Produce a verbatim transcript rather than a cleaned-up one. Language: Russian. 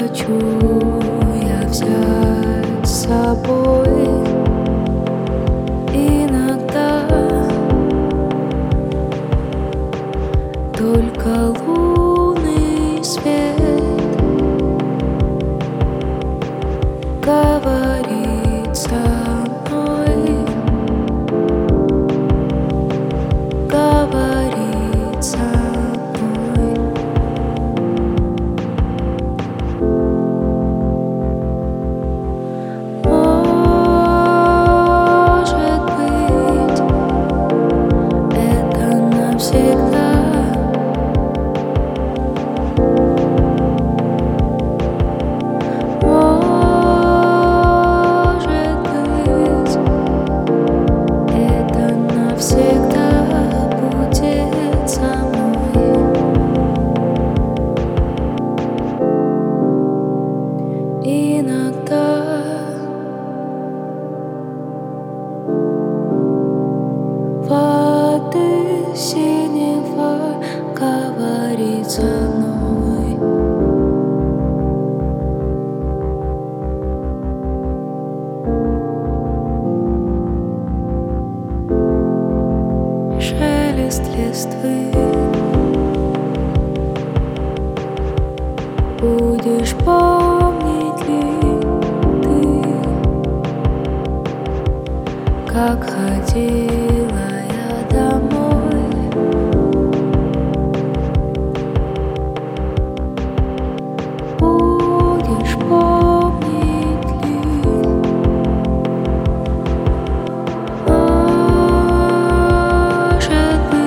хочу я взять с собой иногда только лунный свет говорит со мной, говорит со мной. Может быть, это навсегда. Может быть, это навсегда будет со мной. Иногда воды синего говорит со мной. Шелест листвы. Будешь помнить ли ты, как ходила я домой? Будешь помнить ли? Может быть,